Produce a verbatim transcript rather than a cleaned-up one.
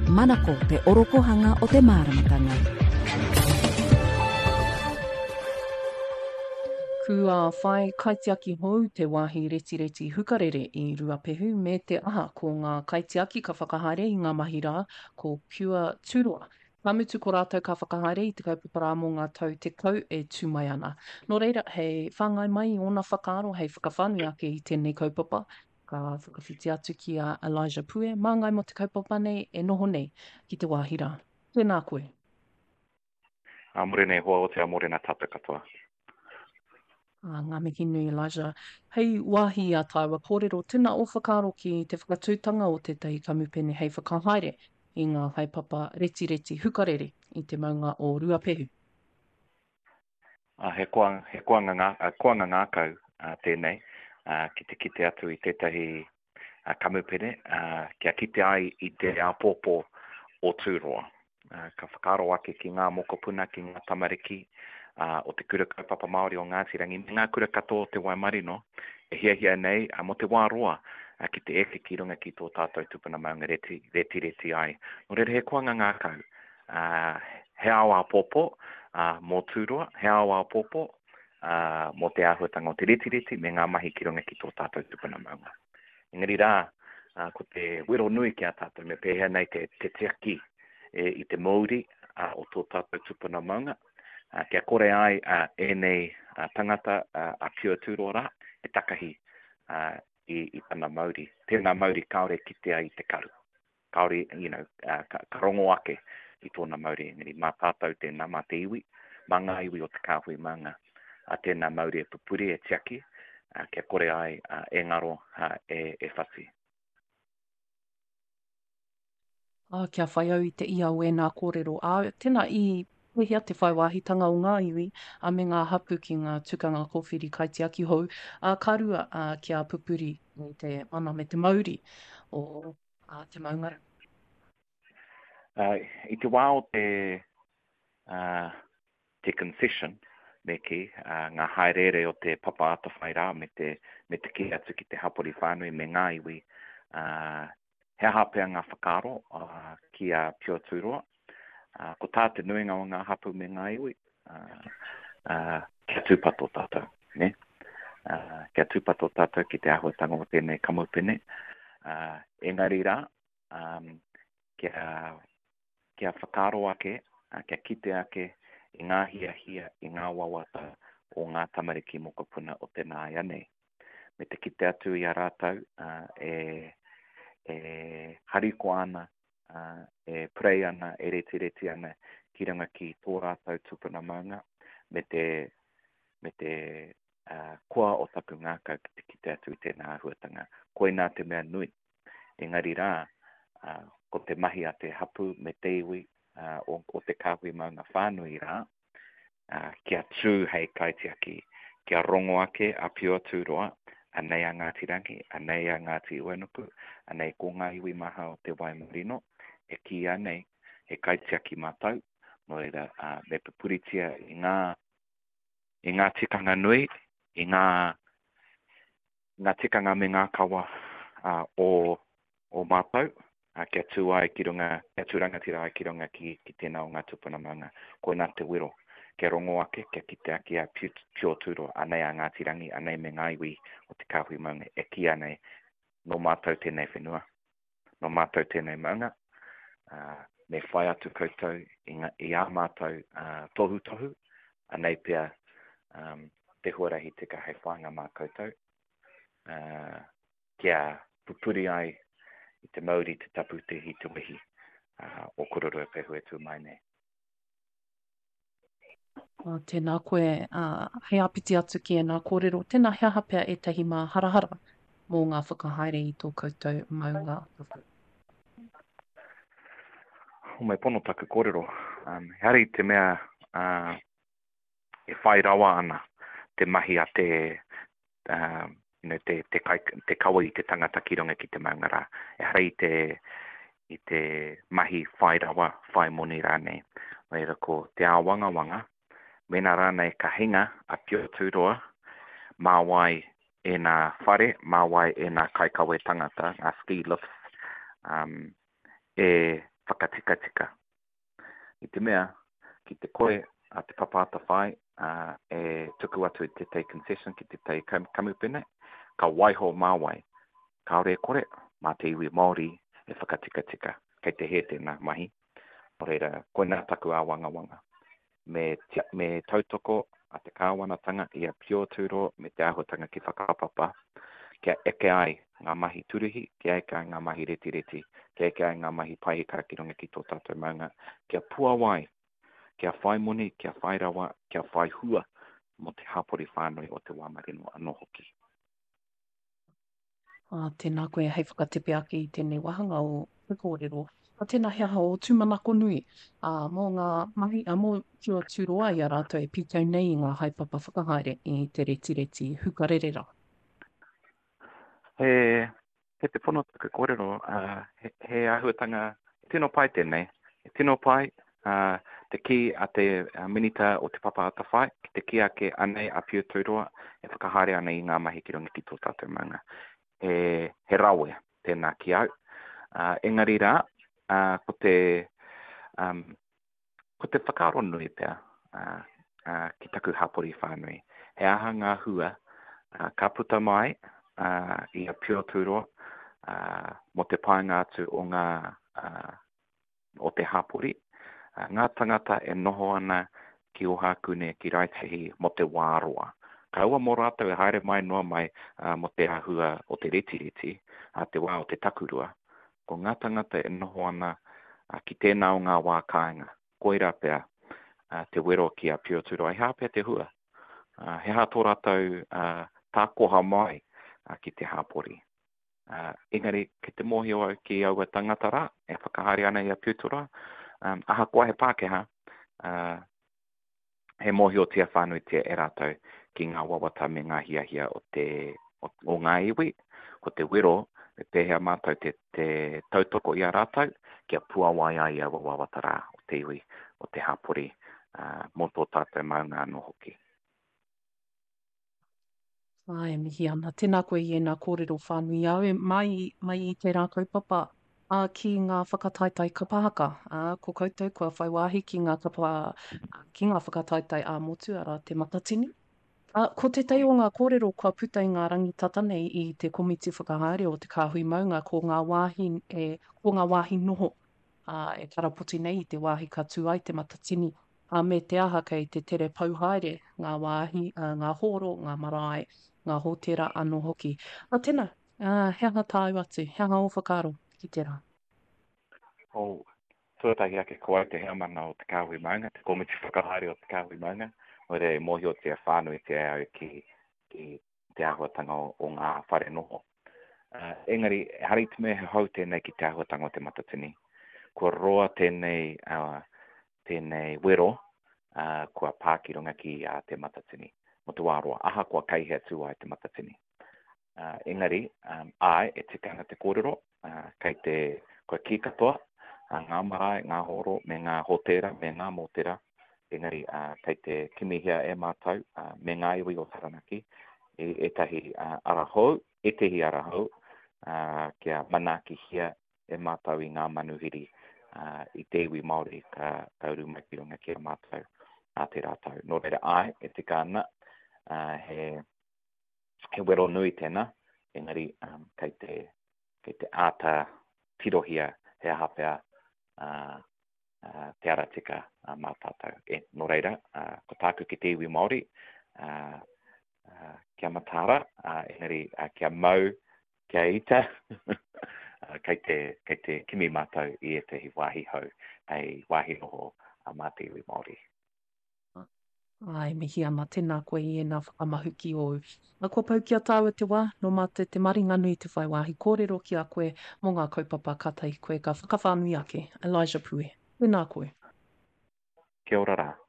Manako te orokohanga o te māramatanga. Kua whai kaitiaki hou te wāhi reti reti hukarere i Ruapehu me te aha ko ngā kaitiaki ka whakahaere i ngā mahi rā ko Pure Tūroa. Ka mutu ko rātou ka whakahaere i te kaupapa rā mō ngā tau te kau e tū mai ana. Nō reira, hei whangai mai i ona whakaaro, hei whakawhanu ake i tēnei kaupapa. Ka whakawhiti atu ki a Elijah Pue. Māngai mo te kaupapa nei e noho nei ki te wāhi rā. Tēnā koe. A morena e hoa o te a morena tata katoa. Ah, ngā mihi nui, Elijah. Hei wāhi a tāua kōrero, tēnā o whakaaro ki te whakatūtanga o te tei kamupene hei whakahaere i ngā haipapa reti reti hukarere i te maunga o Ruapehu. Uh, he koanga, he koanga ngā, uh, koanga ngākau uh, tēnei, uh, ki te kite atu i tētahi uh, kamupene, uh, kia kite ai i te apopo o Tūroa. Uh, ka whakaaro ake ki ngā mokopuna, ki ngā tamariki, uh, o te kura kaupapa Māori o Ngātirangi, me ngā kura katoa o te Waimarino, e hia hia nei, uh, mo te wāroa, uh, ki te eke ki runga ki tō tātou tupuna maunga reti, reti reti ai. Nō reira he koanga ngākau, uh, he awa apopo, Uh, mō Tūroa, he awa popo, uh, mō te āhuatanga o te reti reti, me ngā mahi ki runga ki tō tātou tupuna maunga. Engari rā, uh, ko te wero nui ki a tātou, me pēhea nei te, te teaki e, i te Māori uh, o tō tātou tupuna maunga. Uh, kia kore ai uh, e nei uh, tangata uh, a Pure Tūroa rā, e takahi uh, i, i tana Māori. Tēnā Māori kaore ki te ai te karu. Kaore, you know, uh, ka, ka rongo ake i tōna Māori, ngari mā tātou tēnā mā te iwi, mā ngā iwi o te kāhui manga, a tēnā Māori e pupuri, e tiaki, a kia kore ai a, e ngaro a, e, e whasi. Ah, kia whai au i te ia o e nā kōrero. Ah, tēnā i pehea te whai wāhitanga o ngā iwi, a me ngā hapu ki ngā tukanga kōwhiri kaitiaki hou, a karua a, kia pupuri i te ana me te Māori o a, te maungara. Uh, I te wā o te, uh, te concession, me ki, uh, ngā haerere o te papa ata whai rā, me te, me te ki atu ki te hapori whānui, me ngā iwi, uh, he hapea ngā whakaro uh, ki a Pure Tūroa. Uh, ko tā te nuinga o ngā hapu me ngā iwi, uh, uh, kia tūpato tātou, ne? Uh, kia tūpato tātou ki te āhuatanga o tēnei kamupene. Uh, engari rā, um, kia kia whakaro ake, kia kite ake i ngā hia hia, i ngā wawata o ngā tamariki mokopuna o te nāia nei. Me te kite atu i a rātau, uh, e, e hariko ana, uh, e prei ana, e reti reti ana, ki ranga ki tō rātau tupuna maunga, me te, me te uh, kua o taku ngākau ki te kite atu i tēnā āhuatanga. Koe nā te mea nui. Engari rā, uh, ko te mahi a te hapu me te iwi uh, o, o te kāhui maunga whānui rā, uh, kia tū hei kaitiaki, kia rongo ake a Pure Tūroa, anei a Ngātirangi, anei a Ngāti Uenupu, anei ko ngā iwi maha o te Waimarino, e ki anei he kaitiaki mātau, no reira uh, me pupuritia i ngā, i ngā tikanga nui, i ngā, ngā tikanga me ngā kawa uh, o, o mātau, Uh, kia tū ai ki runga, kia tū rangatira ai ki runga ki, ki tēnā o ngā tupuna maunga. Ko nā te wiro, kia rongo ake, kia kite ake a Pure Tūroa, anei a Ngātirangi, anei me ngā iwi o te kāhui maunga, e ki anei no mātou tēnei whenua, no mātou tēnei maunga, uh, me whai atu koutou i, ngā, i a mātou uh, tohu tohu, anei pia um, te huarahi te ka hei whanga mā koutou, uh, kia pupuri ai i te Māori, te tapu, te hi, te wehi, uh, o kororo e pehu e tū mai nei. Uh, tēnā koe, uh, hei apiti atu ki e nā kōrero, tēnā hea hapea e tahi mā harahara mō ngā whakahaere i tō koutou maunga. O mai pono taku kōrero, um, heri te mea uh, e whai rawa ana te mahi a te uh, you know, te, te, kai, te kawa i te tangata ki runga ki te maungara. E hara te, i te mahi whai rawa, whai moni rānei. Reira ko te āwanga wanga, mena rānei ka hinga a Pure Tūroa, mā wai e nā whare, mā wai e nā kaikawe tangata, ngā ski lifts, um, e whakatika tika. I te mea, ki te koe a te papata whai, uh, e tuku atu i te tei concession ki te tei kamupene, ka waiho māwai. Kaore kore, mā te iwi Māori e whakatika tika, kei te he tēnā mahi. O reira, koe nā taku a wanga wanga. Me, tia, me tautoko a te kāwanatanga i a pio tūro me te ahotanga ki whakapapa. Kia eke ai ngā mahi turuhi, kia eke ai ngā mahi reti reti, kia eke ai ngā mahi paihi karakironga ki tō tātou maunga, kia pua wai, kia whai moni, kia whai rawa, kia whai hua, mo te hapori whānui o te wāmarino anō hoki. Ah, tēnā koe hei whakatepe ake i tēnei wahanga o kōrero. A tēnā hea o tūmanako nui, uh, mō ngā mahi, a mō kia tūroa i a rātou e pītau nei i ngā haipapa whakahaere i te reti reti hukarerera. He, he te pono tuku kōrero, uh, he, he ahuatanga, e tino pai tēnei, e tino pai, uh, te ki a te uh, minita o te papa ata whai, ki te ki ake anei a piu tūroa, e whakahaere anei i ngā mahi ki runga ki tō tātou maunga. E, he rawe tēnā ki au. Uh, engari rā, uh, ko te, um, ko te whakaro nui pia, uh, uh, ki taku hapori whānui. He aha ngā hua, uh, ka puta mai, Uh, i a pio tūroa, uh, mo te painga atu o ngā, uh, o te hapori. Uh, ngā tangata e noho ana ki o hākune ki raitehi mo te wāroa. Ka ua mō rātou e haere mai noa mai uh, mo te ahua o te reti reti, a uh, te wā o te takurua. Ko ngā tangata e noho ana uh, ki tēnā o ngā wā kāinga. Koira pia uh, te wero ki a pio tūroa. He hapea te hua. Uh, he hā tō rātou uh, tā koha mai ki te hapori. Uh, engari, ki te mohio ki aua tangata rā, e whakahari ana i a piutura, um, aha kua he Pākehā, uh, he mohio tia whānui tia e rātou ki ngā wawata me ngā hia hia o te o, o ngā iwi, ko te wiro, e pēhea mātou te, te tautoko i a rātou, kia pua wai ai a wawata rā o te iwi, o te hapori, uh, mō tō tātou maunga anō hoki. Ai, mihi ana. Tēnā koe i e nā kōrero whānui au. E mai, mai i te rā kaupapa uh, ki ngā whakataitai kapahaka. Uh, ko koutou kua whai wāhi ki ngā, kapa, ki ngā whakataitai a motu ara te matatini. Uh, ko te tei o ngā kōrero kua puta i ngā rangitata nei i te komiti whakahaere o te kāhui maunga ko ngā wāhi, e, ko ngā wāhi noho uh, e karapoti nei i te wāhi katu ai te matatini. Uh, me te aha kei te tere pauhaere, ngā wāhi, uh, ngā horo, ngā marae, ngā hōtera anō hoki. A tēnā, uh, heanga tāu atu, heanga o whakaro ki te rā. O, tuatahi ake koe te hea mana o te kāhui maunga, te komiti whakahaere o te kāhui maunga, o re mohio te whānui te au ki, ki te ahuatanga o, o ngā whare noho. Uh, engari, hari te me he hau tēnei ki te ahuatanga o te matatini. Kua roa tēnei, uh, tēnei wero, uh, kua pākironga ki uh, te matatini. Mo te wāroa, aha kua kaihea tū ai te matatini. Uh, engari, um, ai e tikanga te kōrero, uh, kei te kua ki katoa, uh, ngā marae, ngā horo, me ngā hotera, me ngā motera. Engari, uh, kei te kimihia e mātou, uh, me ngā iwi o Taranaki, e, e tahi uh, arahau, e tehi arahau, uh, kia manaki hia e mātou i ngā manuhiri, uh, i te iwi Māori ka kauru mai ki runga ki a mātou a te rātou. Nō reira ai, e tika ana, Uh, he, he wero nui tēnā, engari um, kei, te, kei te āta tirohia he hapea uh, uh, te aratika uh, mā tātou. E, no reira, uh, ko tāku ki te iwi Māori, uh, uh, kia matara, uh, engari uh, kia mau, kia ita, uh, kei, te, kei te kimi mātou i e te hi wāhi hau, hei wāhi noho uh, mā te iwi Māori. Ai, mihi ana, tēnā koe i e nā whakamahuki o. A kua pau kia tāua te wā, no mate te maringa nui te whai wāhi kōrero ki a koe, mō ngā kaupapa katai koe ka whakawhānui ake, Elijah Pue. Tēnā koe. Kia ora rā.